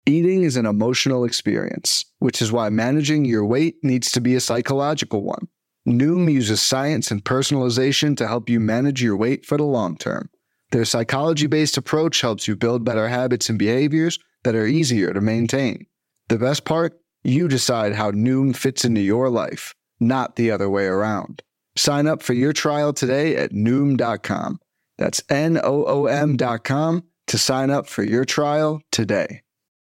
Eating is an emotional experience, which is why managing your weight needs to be a psychological one. Noom uses science and personalization to help you manage your weight for the long term. Their psychology-based approach helps you build better habits and behaviors that are easier to maintain. The best part? You decide how Noom fits into your life, not the other way around. Sign up for your trial today at Noom.com. That's Noom.com to sign up for your trial today.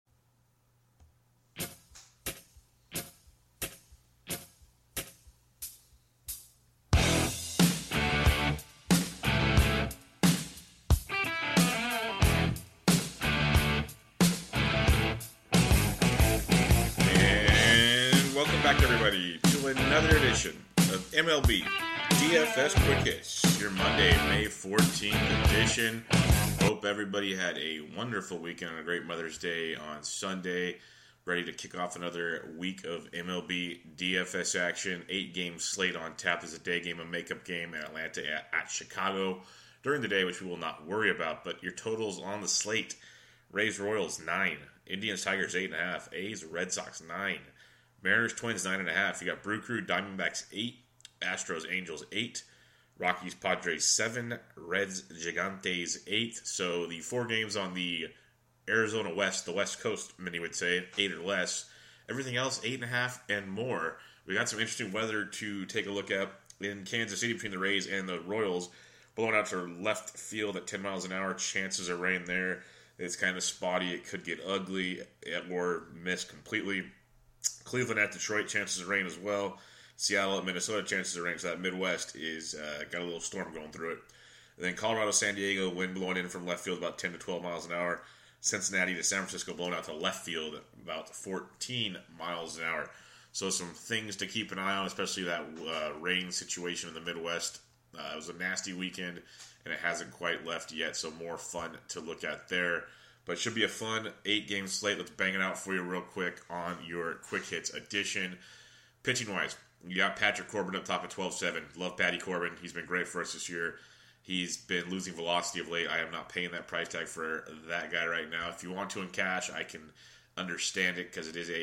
Everybody to another edition of MLB DFS Quick Hits, your Monday, May 14th edition. Hope everybody had a wonderful weekend and a great Mother's Day on Sunday. Ready to kick off another week of MLB DFS action. 8-game slate on tap. There's a day game, a makeup game at Atlanta at Chicago during the day, which we will not worry about. But your totals on the slate: Rays Royals 9, Indians Tigers 8.5, A's Red Sox 9. Mariners, Twins, 9.5. You got Brew Crew, Diamondbacks, 8. Astros, Angels, 8. Rockies, Padres, 7. Reds, Gigantes, 8. So the 4 games on the Arizona West, the West Coast, many would say, 8 or less. Everything else, 8.5 and more. We got some interesting weather to take a look at in Kansas City between the Rays and the Royals. Blowing out to left field at 10 miles an hour. Chances of rain there. It's kind of spotty. It could get ugly or miss completely. Cleveland at Detroit, chances of rain as well. Seattle at Minnesota, chances of rain. So that Midwest is got a little storm going through it. And then Colorado, San Diego, wind blowing in from left field about 10 to 12 miles an hour. Cincinnati to San Francisco, blowing out to left field about 14 miles an hour. So some things to keep an eye on, especially that rain situation in the Midwest. It was a nasty weekend, and it hasn't quite left yet, so more fun to look at there. But it should be a fun 8-game slate. Let's bang it out for you real quick on your Quick Hits edition. Pitching-wise, you got Patrick Corbin up top at 12-7. Love Patty Corbin. He's been great for us this year. He's been losing velocity of late. I am not paying that price tag for that guy right now. If you want to in cash, I can understand it because it is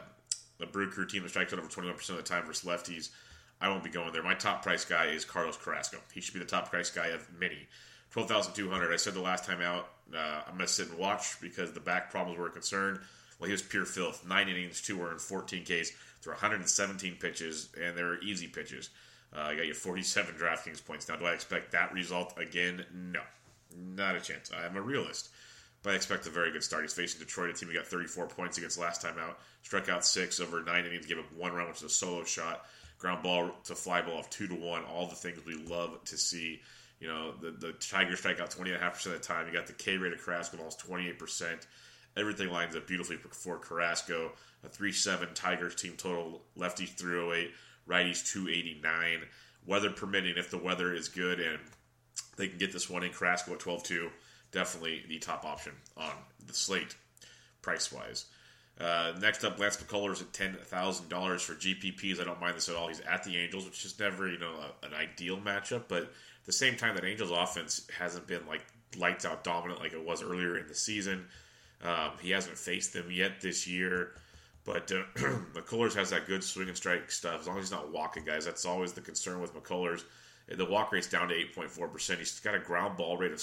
a Brew Crew team that strikes out over 21% of the time versus lefties. I won't be going there. My top price guy is Carlos Carrasco. He should be the top price guy of many. 12,200. I said the last time out, I'm going to sit and watch because the back problems were a concern. Well, he was pure filth. 9 innings, 2 earned, 14 Ks through 117 pitches, and they were easy pitches. I got you 47 DraftKings points. Now, do I expect that result again? No. Not a chance. I'm a realist. But I expect a very good start. He's facing Detroit, a team who got 34 points against last time out. Struck out 6 over 9 innings, gave up 1 run, which is a solo shot. Ground ball to fly ball of 2-1. All the things we love to see. You know, the Tigers strike out 20.5% of the time. You got the K rate of Carrasco almost 28%. Everything lines up beautifully for Carrasco. A 3-7 Tigers team total. Lefties 308, righties 289. Weather permitting, if the weather is good and they can get this one in, Carrasco at 12-2. Definitely the top option on the slate, price-wise. Next up, Lance McCullers at $10,000 for GPPs. I don't mind this at all. He's at the Angels, which is never, an ideal matchup, but at the same time, that Angels offense hasn't been like lights out dominant like it was earlier in the season. He hasn't faced them yet this year, but McCullers has that good swing and strike stuff. As long as he's not walking guys, that's always the concern with McCullers. The walk rate's down to 8.4%. He's got a ground ball rate of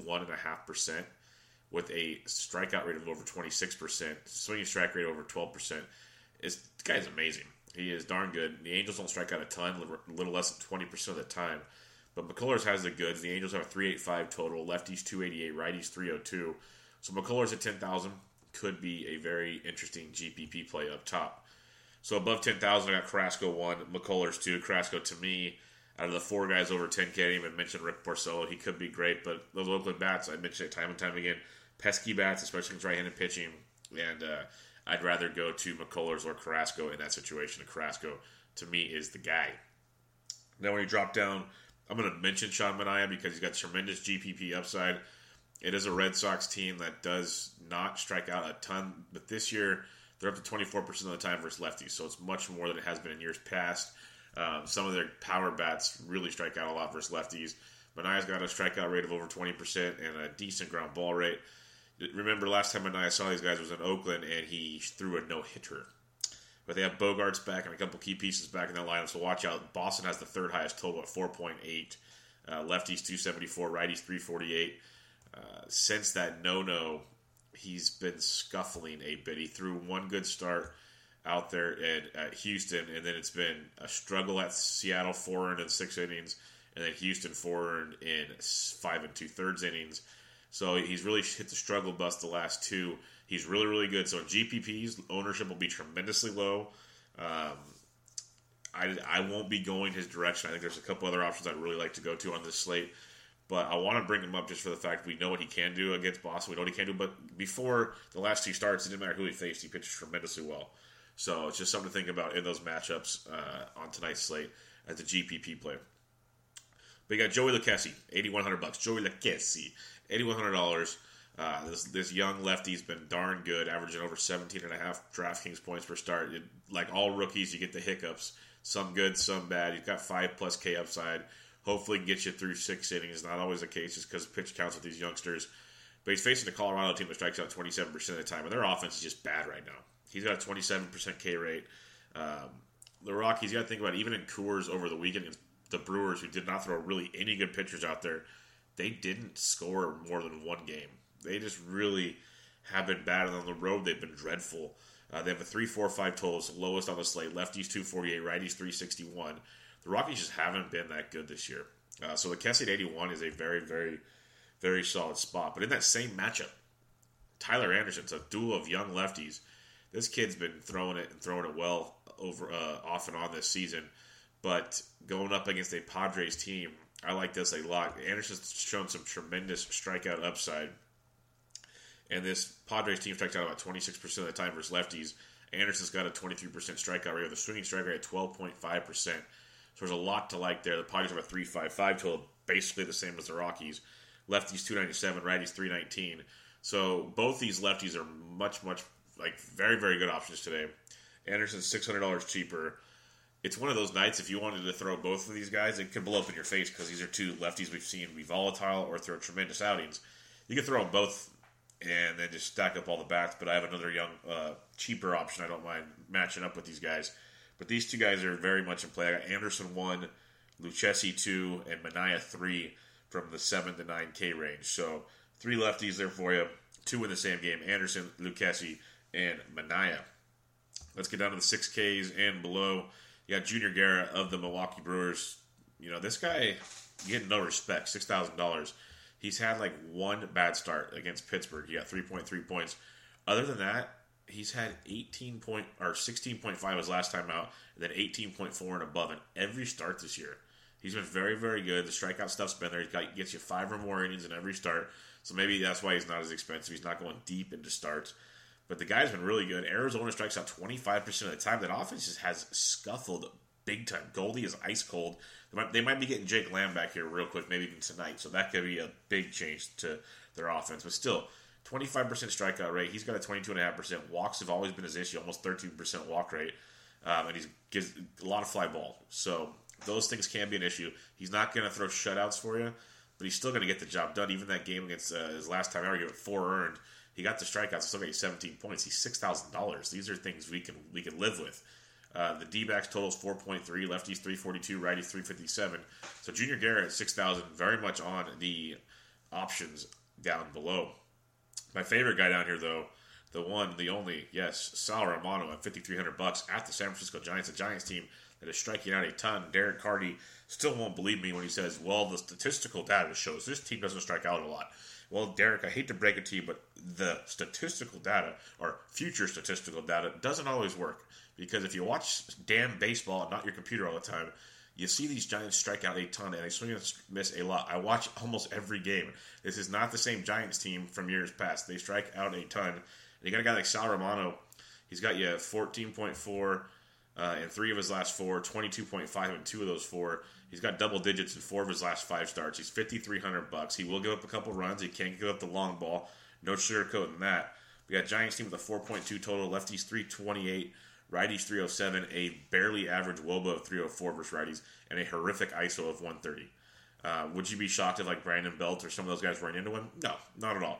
61.5% with a strikeout rate of over 26%, swinging strike rate over 12%. The guy's amazing. He is darn good. The Angels don't strike out a ton, a little less than 20% of the time. But McCullers has the goods. The Angels have a 385 total. Lefties 288, righties 302. So McCullers at 10,000 could be a very interesting GPP play up top. So above 10,000, I got Carrasco 1, McCullers 2. Carrasco, to me, out of the 4 guys over 10K, I didn't even mention Rick Porcello. He could be great, but those Oakland bats, I mentioned it time and time again, pesky bats, especially against right-handed pitching. And I'd rather go to McCullers or Carrasco in that situation. And Carrasco, to me, is the guy. Now, when you drop down, I'm going to mention Sean Manaea because he's got tremendous GPP upside. It is a Red Sox team that does not strike out a ton, but this year they're up to 24% of the time versus lefties, so it's much more than it has been in years past. Some of their power bats really strike out a lot versus lefties. Manaea's got a strikeout rate of over 20% and a decent ground ball rate. Remember last time I saw these guys was in Oakland, and he threw a no-hitter. But they have Bogarts back and a couple key pieces back in that lineup, so watch out. Boston has the third highest total at 4.8. Lefties 274, righties 348. Since that no-no, he's been scuffling a bit. He threw one good start out there at Houston, and then it's been a struggle at Seattle, 4 earned in 6 innings, and then Houston 4 earned in 5 2/3 innings. So he's really hit the struggle bus the last 2. He's really, really good. So in GPPs, ownership will be tremendously low. I won't be going his direction. I think there's a couple other options I'd really like to go to on this slate. But I want to bring him up just for the fact we know what he can do against Boston. We know what he can do. But before the last 2 starts, it didn't matter who he faced. He pitched tremendously well. So it's just something to think about in those matchups on tonight's slate as a GPP player. But you got Joey Lucchesi, $8,100. Joey Lucchesi, $8,100. This young lefty's been darn good, averaging over 17.5 DraftKings points per start. Like all rookies, you get the hiccups. Some good, some bad. He's got 5+ K upside. Hopefully get you through 6 innings. Not always the case just because pitch counts with these youngsters. But he's facing a Colorado team that strikes out 27% of the time, and their offense is just bad right now. He's got a 27% K rate. The Rockies, you got to think about it, even in Coors over the weekend against the Brewers, who did not throw really any good pitchers out there, they didn't score more than 1 game. They just really have been bad, and on the road they've been dreadful. They have a 3.45 total, it's the lowest on the slate. Lefties 248, righties 361. The Rockies just haven't been that good this year. So the Lucchesi at 81 is a very, very, very solid spot. But in that same matchup, Tyler Anderson's a duel of young lefties. This kid's been throwing it well over off and on this season. But going up against a Padres team, I like this a lot. Anderson's shown some tremendous strikeout upside. And this Padres team strikes out about 26% of the time versus lefties. Anderson's got a 23% strikeout rate with a swinging strike rate at 12.5%. So there's a lot to like there. The Padres have a 3.55 total, basically the same as the Rockies. Lefties 297, righties 319. So both these lefties are much, very, very good options today. Anderson's $600 cheaper. It's one of those nights, if you wanted to throw both of these guys, it could blow up in your face because these are 2 lefties we've seen be volatile or throw tremendous outings. You could throw them both and then just stack up all the bats, but I have another young, cheaper option. I don't mind matching up with these guys. But these 2 guys are very much in play. I got Anderson 1, Lucchesi 2, and Manaea 3 from the 7 to 9K range. So 3 lefties there for you, 2 in the same game, Anderson, Lucchesi, and Manaea. Let's get down to the 6Ks and below. You got Junior Guerra of the Milwaukee Brewers. You know, this guy getting no respect, $6,000. He's had like 1 bad start against Pittsburgh. He got 3.3 points. Other than that, he's had 16.5 his last time out, and then 18.4 and above in every start this year. He's been very, very good. The strikeout stuff's been there. He gets you 5 or more innings in every start. So maybe that's why he's not as expensive. He's not going deep into starts. But the guy's been really good. Arizona strikes out 25% of the time. That offense just has scuffled big time. Goldie is ice cold. They might be getting Jake Lamb back here real quick, maybe even tonight. So that could be a big change to their offense. But still, 25% strikeout rate. He's got a 22.5%. Walks have always been his issue, almost 13% walk rate. And he gives a lot of fly ball. So those things can be an issue. He's not going to throw shutouts for you, but he's still going to get the job done. Even that game against his last time out, he got 4 earned. He got the strikeouts, still got you 17 points. He's $6,000. These are things we can live with. The D-backs totals 4.3, lefties 342, righties 357. So Junior Guerra at 6,000, very much on the options down below. My favorite guy down here, though, the one, the only, yes, Sal Romano at $5,300 at the San Francisco Giants, a Giants team that is striking out a ton. Derek Carty still won't believe me when he says, well, the statistical data shows this team doesn't strike out a lot. Well, Derek, I hate to break it to you, but the statistical data, or future statistical data, doesn't always work. Because if you watch damn baseball and not your computer all the time, you see these Giants strike out a ton, and they swing and miss a lot. I watch almost every game. This is not the same Giants team from years past. They strike out a ton. And you got a guy like Sal Romano. He's got you 14.4 in 3 of his last 4, 22.5 in 2 of those 4. He's got double digits in 4 of his last 5 starts. He's $5,300. He will give up a couple runs. He can't give up the long ball. No sugarcoating that. We got Giants team with a 4.2 total. Lefties 328. Righties 307. A barely average WOBA of 304 versus righties. And a horrific ISO of 130. Would you be shocked if like Brandon Belt or some of those guys ran into him? No, not at all.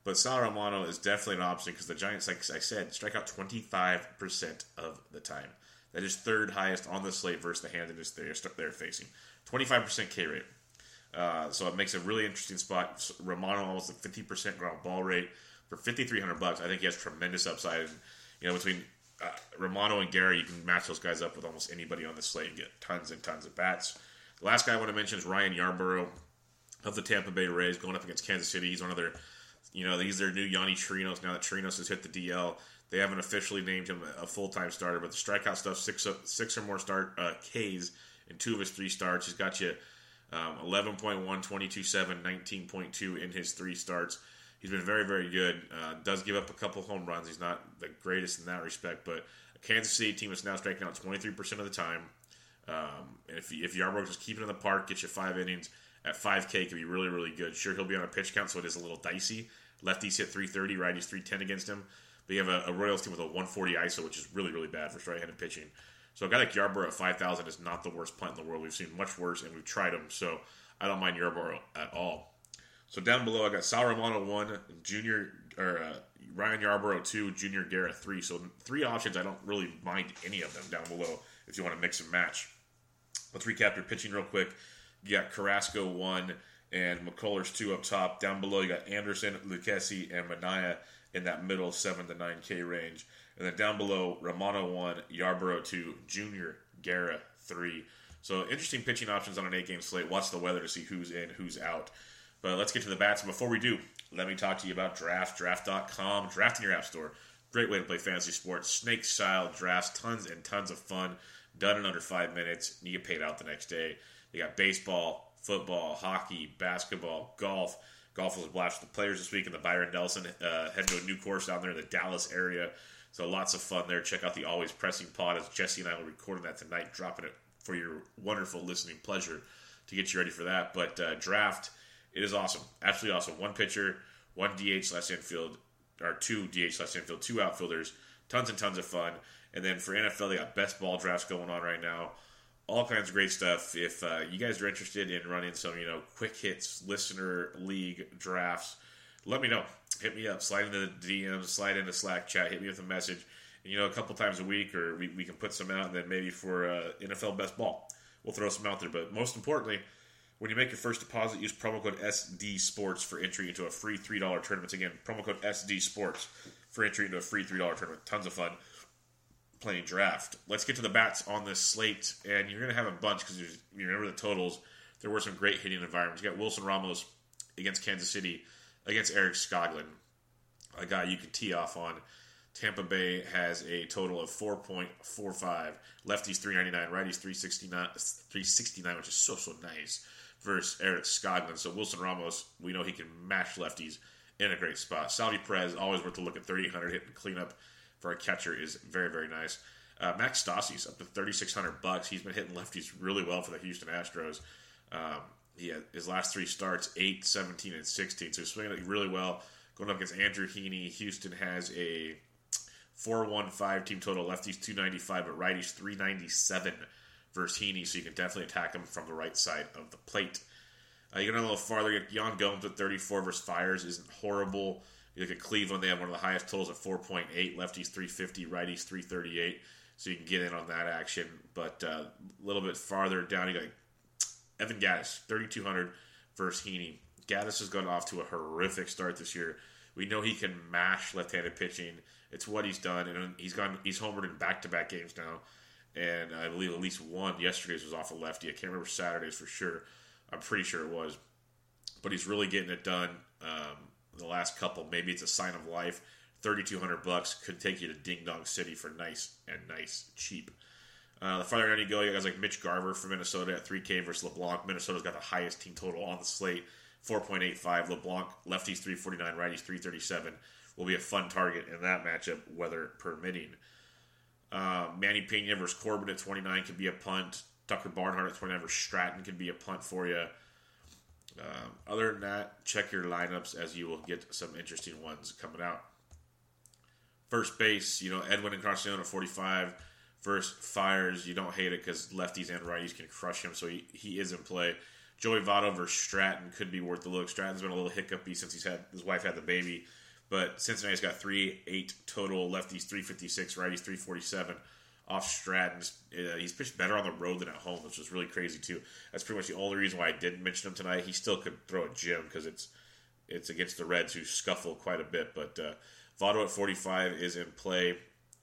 But Sal Romano is definitely an option because the Giants, like I said, strike out 25% of the time. That is third highest on the slate versus the hand that they're facing. 25% K rate. So it makes a really interesting spot. Romano almost a 50% ground ball rate for $5,300. I think he has tremendous upside. And, between Romano and Guerra, you can match those guys up with almost anybody on the slate and get tons and tons of bats. The last guy I want to mention is Ryan Yarbrough of the Tampa Bay Rays going up against Kansas City. He's one of their, he's their new Yanni Chirinos. Now that Chirinos has hit the DL, they haven't officially named him a full-time starter, but the strikeout stuff, six or more Ks in 2 of his 3 starts. He's got you 11.1, 22.7, 19.2 in his 3 starts. He's been very, very good. Does give up a couple home runs. He's not the greatest in that respect, but a Kansas City team is now striking out 23% of the time. And if Yarbrough just keep it in the park, get you 5 innings at 5K, can be really, really good. Sure, he'll be on a pitch count, so it is a little dicey. Lefties hit 330, righties 310 against him. But you have a Royals team with a 140 ISO, which is really, really bad for right-handed pitching. So a guy like Yarbrough at 5,000 is not the worst punt in the world. We've seen much worse, and we've tried him, so I don't mind Yarbrough at all. So down below, I got Sal Romano 1, Ryan Yarbrough 2, Junior Guerra 3. So 3 options. I don't really mind any of them down below if you want to mix and match. Let's recap your pitching real quick. You got Carrasco 1 and McCullers 2 up top. Down below, you got Anderson, Lucchesi, and Manaea in that middle 7 to 9K range. And then down below, Romano 1, Yarbrough 2, Junior Guerra 3. So interesting pitching options on an 8-game slate. Watch the weather to see who's in, who's out. But let's get to the bats. And before we do, let me talk to you about Draft. Draft.com. Draft in your app store. Great way to play fantasy sports. Snake-style drafts. Tons and tons of fun. Done in under 5 minutes. And you get paid out the next day. They got baseball, football, hockey, basketball, golf. Golf was a blast for the players this week in the Byron Nelson. Heading to a new course down there in the Dallas area. So lots of fun there. Check out the Always Pressing pod as Jesse and I will be recording that tonight. Dropping it for your wonderful listening pleasure to get you ready for that. But Draft... it is awesome. Absolutely awesome. 1 pitcher, 1 DH/infield, or 2 DH/infield, 2 outfielders. Tons and tons of fun. And then for NFL, they got best ball drafts going on right now. All kinds of great stuff. If you guys are interested in running some, quick hits, listener league drafts, let me know. Hit me up. Slide into the DMs, slide into Slack chat, hit me with a message. And, a couple times a week, or we can put some out, and then maybe for NFL best ball, we'll throw some out there. But most importantly, when you make your first deposit, use promo code SDSports for entry into a free $3 tournament. Again, promo code SDSports for entry into a free $3 tournament. Tons of fun playing Draft. Let's get to the bats on this slate, and you're going to have a bunch because you remember the totals. There were some great hitting environments. You got Wilson Ramos against Kansas City, against Eric Skoglund, a guy you can tee off on. Tampa Bay has a total of 4.45. Lefties 399, righties 369, which is so nice, versus Eric Skoglund. So Wilson Ramos, we know he can mash lefties in a great spot. Salvi Perez, always worth a look at 3,800 hitting cleanup for a catcher is very, very nice. Max Stassi's up to $3,600. He's been hitting lefties really well for the Houston Astros. He had his last 3 starts, 8, 17, and 16. So he's swinging it really well. Going up against Andrew Heaney. Houston has a 4-1-5 team total. Lefties 295, but righties 397 versus Heaney. So you can definitely attack him from the right side of the plate. You get a little farther. Yan Gomes at 34 versus Fires isn't horrible. You look at Cleveland, they have one of the highest totals at 4.8. Lefties 350, righties 338. So you can get in on that action. But a little bit farther down, you got Evan Gattis, 3,200 versus Heaney. Gattis has gone off to a horrific start this year. We know he can mash left-handed pitching. It's what he's done, and he's homered in back-to-back games now. And I believe at least one yesterday's was off a lefty. I can't remember Saturday's for sure. I'm pretty sure it was. But he's really getting it done. The last couple, maybe it's a sign of life. $3,200 could take you to Ding Dong City for nice cheap. The farther down you go, you guys like Mitch Garver from Minnesota at 3K versus LeBlanc. Minnesota's got the highest team total on the slate, 4.85. LeBlanc, lefties 349, righties 337. Will be a fun target in that matchup, weather permitting. Manny Pena versus Corbin at 29 could be a punt. Tucker Barnhart at 29 versus Stratton could be a punt for you. Other than that, check your lineups as you will get some interesting ones coming out. First base, Edwin Encarnacion at 45 versus Fires. You don't hate it because lefties and righties can crush him, so he is in play. Joey Votto versus Stratton could be worth the look. Stratton's been a little hiccupy since his wife had the baby. But Cincinnati's got 3.8 total. Lefties 356, righties 347 off Stratton's. He's pitched better on the road than at home, which is really crazy too. That's pretty much the only reason why I didn't mention him tonight. He still could throw a gem because it's against the Reds, who scuffle quite a bit. But Votto at 45 is in play.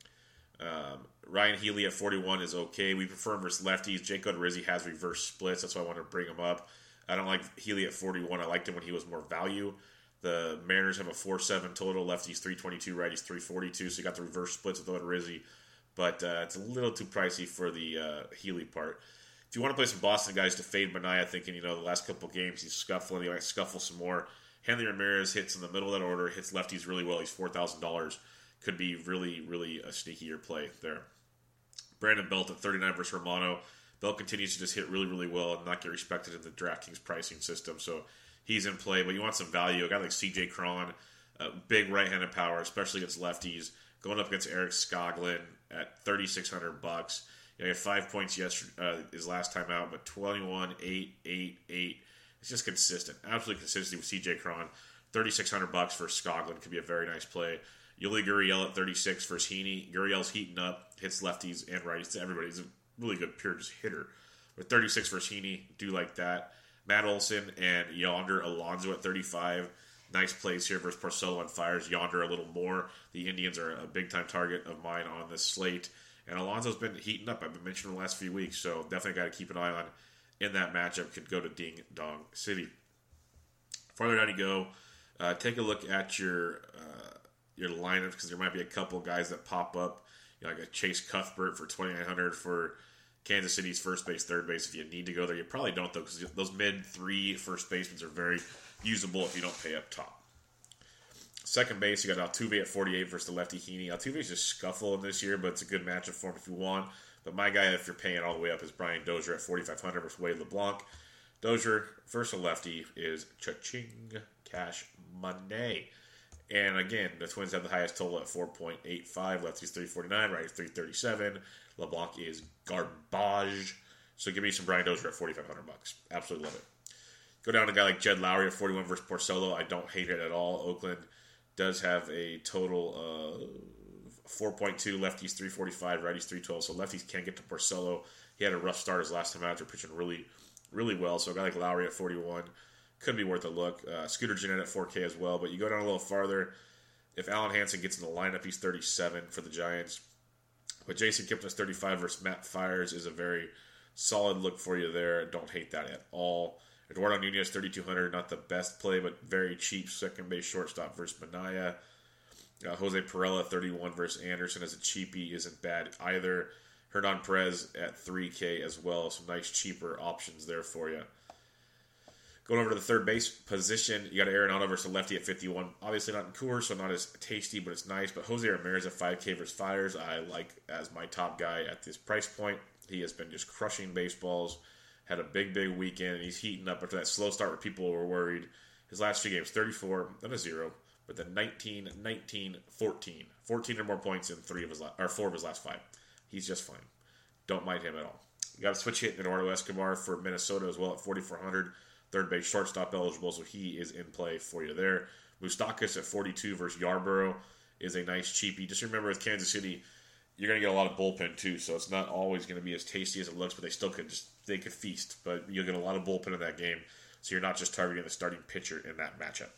Ryan Healy at 41 is okay. We prefer him versus lefties. Jake Odorizzi has reverse splits. That's why I wanted to bring him up. I don't like Healy at 41. I liked him when he was more value. The Mariners have a 4.7 total. Lefties 322, righties 342. So you got the reverse splits with Odorizzi. But it's a little too pricey for the Healy part. If you want to play some Boston guys to fade Manaea, thinking, the last couple games he's scuffling, he might scuffle some more. Hanley Ramirez hits in the middle of that order, hits lefties really well. He's $4,000. Could be really, really a sneakier play there. Brandon Belt at 39 versus Romano. Belt continues to just hit really, really well and not get respected in the DraftKings pricing system. So he's in play. But you want some value. A guy like C.J. Cron, big right-handed power, especially against lefties. Going up against Eric Skoglund at $3,600. He had 5 points his last time out, but 21, 8, 8, 8. It's just consistent. Absolutely consistency with C.J. Cron. $3,600 for Skoglund could be a very nice play. Yuli Gurriel at 36 versus Heaney. Gurriel's heating up, hits lefties and righties to everybody. He's a really good pure just hitter. With 36 versus Heaney, do like that. Matt Olson and Yonder Alonso at 35. Nice plays here versus Porcello and Fires. Yonder a little more. The Indians are a big-time target of mine on this slate. And Alonso's been heating up. I've been mentioning the last few weeks, so definitely got to keep an eye on in that matchup. Could go to Ding Dong City. Farther down you go, take a look at your lineups, because there might be a couple guys that pop up, like a Chase Cuthbert for $2,900 for Kansas City's first base, third base. If you need to go there, you probably don't though, because those mid-3 first basemen are very usable if you don't pay up top. Second base, you got Altuve at 48 versus the lefty Heaney. Altuve's just scuffling this year, but it's a good matchup for him if you want. But my guy, if you're paying all the way up, is Brian Dozier at 4,500 versus Wade LeBlanc. Dozier versus a lefty is cha-ching, cash money. And again, the Twins have the highest total at 4.85. Lefty's 349, righty's 337. LeBlanc is garbage. So give me some Brian Dozier at $4,500. Absolutely love it. Go down to a guy like Jed Lowry at 41 versus Porcello. I don't hate it at all. Oakland does have a total of 4.2. Lefty's 345, righty's 312. So lefties can't get to Porcello. He had a rough start his last time out after pitching really, really well. So a guy like Lowry at 41 could be worth a look. Scooter Gennett at 4K as well. But you go down a little farther. If Alan Hansen gets in the lineup, he's 37 for the Giants. But Jason Kipnis 35 versus Matt Fires is a very solid look for you there. Don't hate that at all. Eduardo Nunez 3,200, not the best play, but very cheap second base shortstop versus Manaea. Jose Perella 31 versus Anderson as a cheapie isn't bad either. Hernan Perez at 3K as well. Some nice cheaper options there for you. Going over to the third base position, you got Aaron Otto versus lefty at 51. Obviously not in Coors, so not as tasty, but it's nice. But Jose Ramirez at 5K versus Fires, I like as my top guy at this price point. He has been just crushing baseballs. Had a big, big weekend, and he's heating up after that slow start where people were worried. His last few games, 34, then a 0, but then 19, 19, 14. 14 or more points in 4 of his last 5. He's just fine. Don't mind him at all. You got to switch hit Eduardo Escobar for Minnesota as well at 4,400. Third base shortstop eligible, so he is in play for you there. Moustakas at 42 versus Yarborough is a nice cheapie. Just remember with Kansas City, you're going to get a lot of bullpen too, so it's not always going to be as tasty as it looks, but they could feast. But you'll get a lot of bullpen in that game, so you're not just targeting the starting pitcher in that matchup.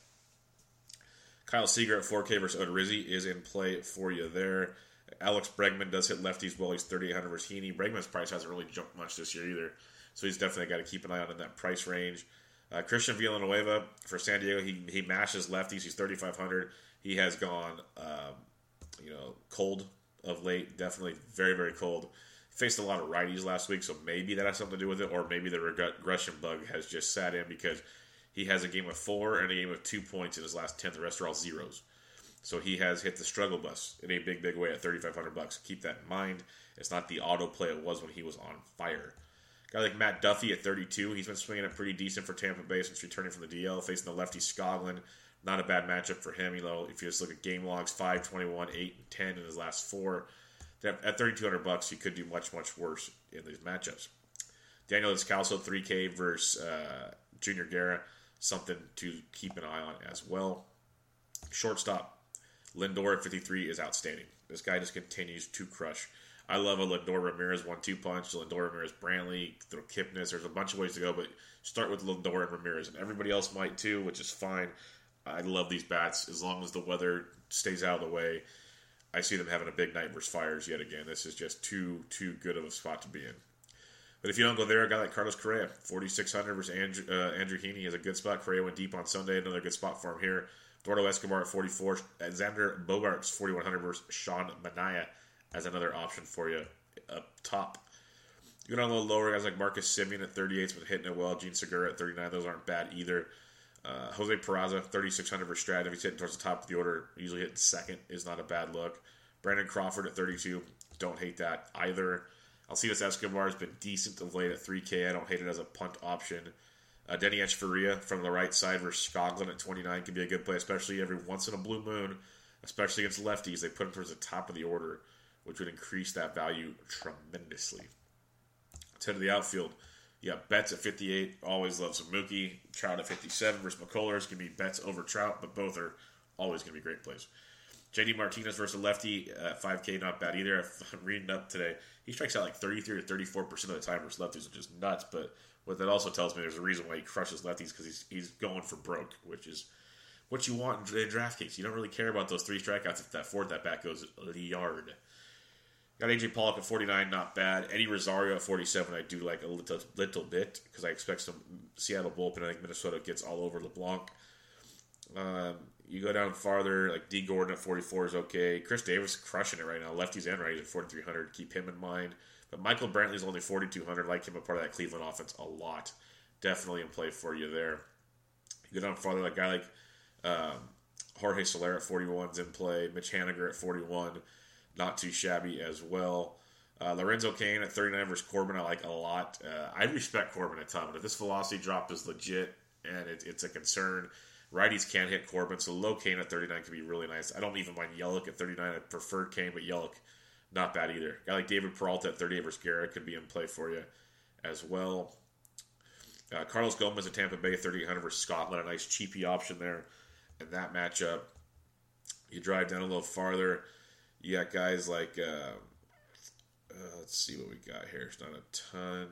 Kyle Seager at 4K versus Odorizzi is in play for you there. Alex Bregman does hit lefties well. He's 3,800 versus Heaney. Bregman's price hasn't really jumped much this year either, so he's definitely got to keep an eye on in that price range. Christian Villanueva for San Diego, he mashes lefties. He's 3,500. He has gone, cold of late. Definitely very, very cold. Faced a lot of righties last week, so maybe that has something to do with it, or maybe the regression bug has just sat in because he has a game of 4 and a game of 2 points in his last 10. The rest are all zeros. So he has hit the struggle bus in a big, big way at $3,500. Keep that in mind. It's not the auto play it was when he was on fire. Guy like Matt Duffy at 32. He's been swinging it pretty decent for Tampa Bay since returning from the DL. Facing the lefty Skoglund. Not a bad matchup for him. If you just look at game logs, 5, 21, 8, and 10 in his last 4. At $3,200, he could do much, much worse in these matchups. Daniel Descalso, 3K versus Junior Guerra. Something to keep an eye on as well. Shortstop, Lindor at 53 is outstanding. This guy just continues to crush. I love a Lindor Ramirez 1-2 punch. Lindor Ramirez Brantley, throw Kipnis. There's a bunch of ways to go, but start with Lindor and Ramirez, and everybody else might too, which is fine. I love these bats as long as the weather stays out of the way. I see them having a big night versus Fires yet again. This is just too good of a spot to be in. But if you don't go there, a guy like Carlos Correa, 4,600 versus Andrew Heaney is a good spot. Correa went deep on Sunday. Another good spot for him here. Eduardo Escobar at 44. Xander Bogaerts, 4,100 versus Sean Manaea as another option for you up top. You go down a little lower, guys like Marcus Semien at 38's been hitting it well. Gene Segura at 39. Those aren't bad either. Jose Peraza, 3,600 versus Stratton. If he's hitting towards the top of the order, usually hitting second is not a bad look. Brandon Crawford at 32. Don't hate that either. Alcides Escobar has been decent of late at 3K. I don't hate it as a punt option. Denny Echeverria from the right side versus Skoglund at 29 can be a good play, especially every once in a blue moon, especially against lefties. They put him towards the top of the order, which would increase that value tremendously. Let's head to the outfield. You got Betts at 58. Always love some Mookie. Trout at 57 versus McCullers. Give me Betts over Trout, but both are always going to be great plays. JD Martinez versus a lefty at 5K, not bad either. I'm reading up today. He strikes out like 33 to 34% of the time versus lefties, which is nuts. But what that also tells me, there's a reason why he crushes lefties, because he's going for broke, which is what you want in DraftKings. You don't really care about those 3 strikeouts if that fourth at bat goes a yard. Got AJ Pollock at 49, not bad. Eddie Rosario at 47, I do like a little bit, because I expect some Seattle bullpen. I think Minnesota gets all over LeBlanc. You go down farther, like D. Gordon at 44 is okay. Chris Davis crushing it right now. Lefties and righties at 4,300. Keep him in mind. But Michael Brantley's only 4,200. Like him a part of that Cleveland offense a lot. Definitely in play for you there. You go down farther, like a guy like Jorge Soler at 41 is in play. Mitch Haniger at 41. Not too shabby as well. Lorenzo Cain at 39 versus Corbin, I like a lot. I respect Corbin a ton, but if this velocity drop is legit and it's a concern, righties can't hit Corbin, so low Cain at 39 could be really nice. I don't even mind Yelich at 39. I prefer Cain, but Yelich, not bad either. A guy like David Peralta at 38 versus Garrett could be in play for you as well. Carlos Gomez at Tampa Bay at 3,800 versus Scotland, a nice cheapy option there in that matchup. You drive down a little farther, you got guys like, let's see what we got here. It's not a ton.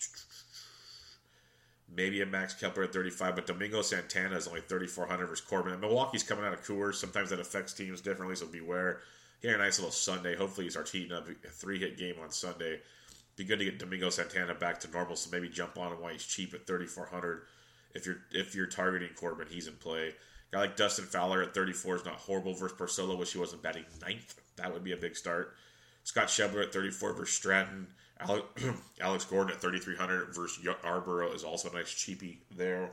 Maybe a Max Kepler at 35, but Domingo Santana is only 3,400 versus Corbin. And Milwaukee's coming out of Coors. Sometimes that affects teams differently, so beware. He had a nice little Sunday. Hopefully he starts heating up a 3-hit game on Sunday. Be good to get Domingo Santana back to normal, so maybe jump on him while he's cheap at 3,400. If you're targeting Corbin, he's in play. A guy like Dustin Fowler at 34 is not horrible versus Porcello. Wish he wasn't batting 9th. That would be a big start. Scott Schebler at 34 versus Stratton. Alex Gordon at 3,300 versus Yarborough is also a nice cheapie there.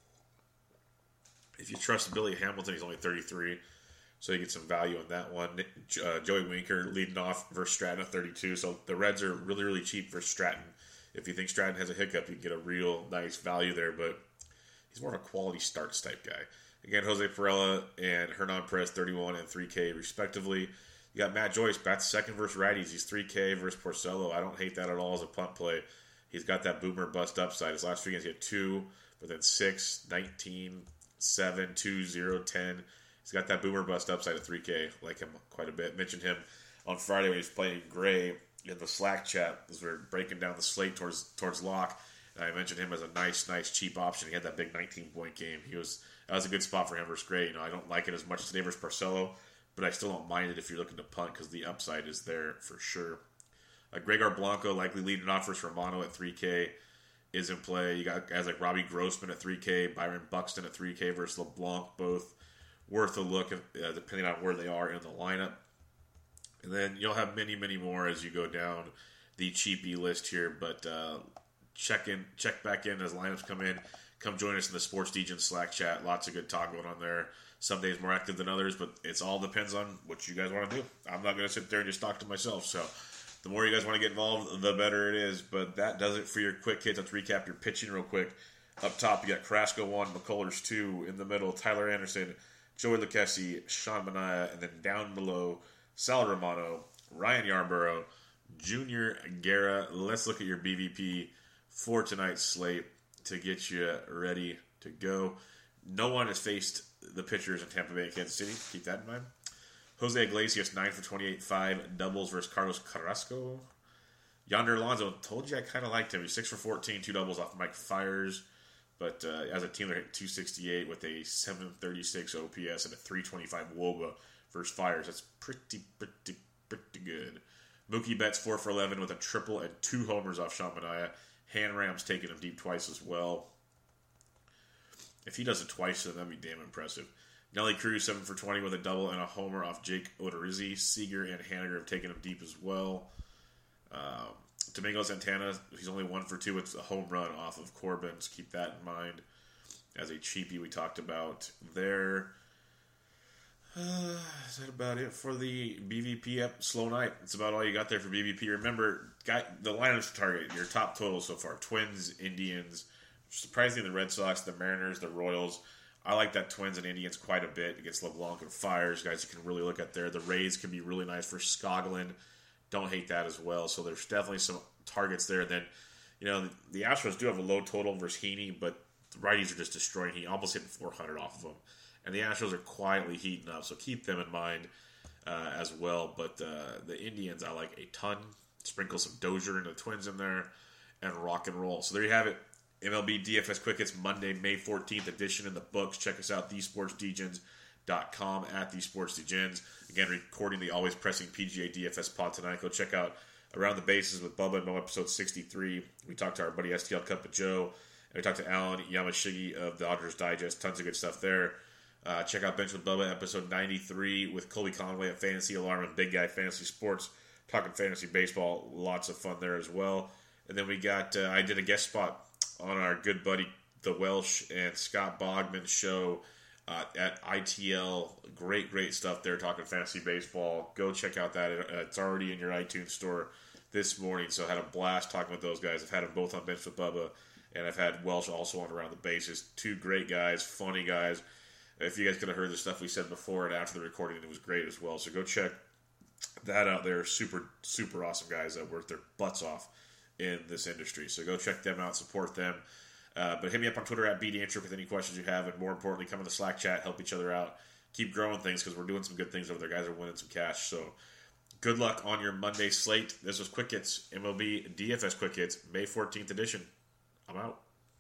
If you trust Billy Hamilton, he's only 33, so you get some value on that one. Joey Winker leading off versus Stratton at 32, so the Reds are really, really cheap versus Stratton. If you think Stratton has a hiccup, you can get a real nice value there, but he's more of a quality starts type guy. Again, Jose Perella and Hernan Perez, 31 and 3K respectively. You got Matt Joyce, bats second versus righties. He's 3K versus Porcello. I don't hate that at all as a punt play. He's got that boomer bust upside. His last 3 games, he had 2, but then 6, 19, 7, 2, 0, 10. He's got that boomer bust upside at 3K. Like him quite a bit. Mentioned him on Friday when he was playing Gray in the Slack chat as we were breaking down the slate towards lock. And I mentioned him as a nice cheap option. He had that big 19-point game. That was a good spot for him versus Gray. I don't like it as much today versus Porcello, but I still don't mind it if you're looking to punt because the upside is there for sure. Gregor Blanco likely leading off versus Romano at 3K is in play. You got guys like Robbie Grossman at 3K, Byron Buxton at 3K versus LeBlanc, both worth a look depending on where they are in the lineup. And then you'll have many, many more as you go down the cheapy list here, but check back in as lineups come in. Come join us in the Sports Degen Slack chat. Lots of good talk going on there. Some days more active than others, but it all depends on what you guys want to do. I'm not going to sit there and just talk to myself, so the more you guys want to get involved, the better it is. But that does it for your quick hits. Let's recap your pitching real quick. Up top, you got Carrasco 1, McCullers 2. In the middle, Tyler Anderson, Joey Lucchesi, Sean Manaea, and then down below, Sal Romano, Ryan Yarborough, Junior Guerra. Let's look at your BVP for tonight's slate to get you ready to go. No one has faced the pitchers in Tampa Bay and Kansas City. Keep that in mind. Jose Iglesias, 9 for 28, 5 doubles versus Carlos Carrasco. Yonder Alonso, told you I kind of liked him. He's 6 for 14, 2 doubles off Mike Fiers. But as a team, they're hitting 268 with a 736 OPS and a 325 WOBA versus Fiers. That's pretty good. Mookie Betts, 4 for 11 with a triple and 2 homers off Sean Manaea. Han Ram's taking him deep twice as well. If he does it twice, then that'd be damn impressive. Nelly Cruz, 7 for 20 with a double and a homer off Jake Odorizzi. Seager and Haniger have taken him deep as well. Domingo Santana, he's only 1 for 2 with a home run off of Corbin. So keep that in mind as a cheapie we talked about there. Is that about it for the BVP slow night? It's about all you got there for BVP. Remember, the lineups to target, your top totals so far. Twins, Indians, surprisingly the Red Sox, the Mariners, the Royals. I like that Twins and Indians quite a bit against LeBlanc and Fiers. Guys you can really look at there. The Rays can be really nice for Skoglund. Don't hate that as well. So there's definitely some targets there. Then, the Astros do have a low total versus Heaney, but the righties are just destroying Heaney. Almost hitting 400 off of them. And the Astros are quietly heating up, so keep them in mind as well. But the Indians, I like a ton. Sprinkle some Dozier and the Twins in there and rock and roll. So there you have it. MLB DFS Quick Hits Monday, May 14th edition in the books. Check us out, thesportsdegens.com, at thesportsdegens. Again, recording the always pressing PGA DFS pod tonight. Go check out Around the Bases with Bubba and Mo, episode 63. We talked to our buddy STL Cup of Joe, and we talked to Alan Yamashigi of the Dodgers Digest. Tons of good stuff there. Check out Bench with Bubba, episode 93 with Colby Conway at Fantasy Alarm and Big Guy Fantasy Sports. Talking fantasy baseball. Lots of fun there as well. And then we got, I did a guest spot on our good buddy, the Welsh and Scott Bogman show at ITL. Great stuff there, talking fantasy baseball. Go check out that. It's already in your iTunes store this morning, so I had a blast talking with those guys. I've had them both on Bench with Bubba, and I've had Welsh also on Around the Bases. 2 great guys, funny guys. If you guys could have heard the stuff we said before and after the recording, it was great as well. So go check that out. They're super awesome guys that work their butts off in this industry. So go check them out, support them. But hit me up on Twitter at BDintric with any questions you have, and more importantly, come in the Slack chat, help each other out, keep growing things because we're doing some good things over there. Guys are winning some cash. So good luck on your Monday slate. This was Quick Hits, MLB DFS Quick Hits, May 14th edition. I'm out.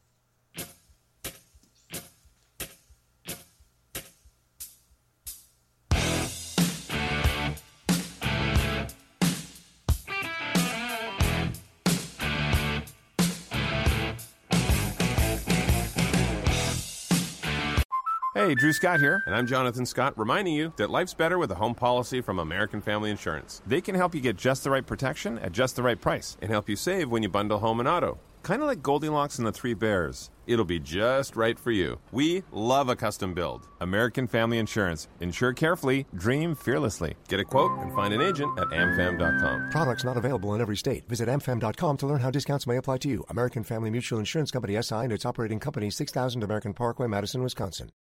Hey, Drew Scott here, and I'm Jonathan Scott, reminding you that life's better with a home policy from American Family Insurance. They can help you get just the right protection at just the right price and help you save when you bundle home and auto. Kind of like Goldilocks and the Three Bears. It'll be just right for you. We love a custom build. American Family Insurance. Insure carefully, dream fearlessly. Get a quote and find an agent at amfam.com. Products not available in every state. Visit amfam.com to learn how discounts may apply to you. American Family Mutual Insurance Company, SI, and its operating company, 6000 American Parkway, Madison, Wisconsin.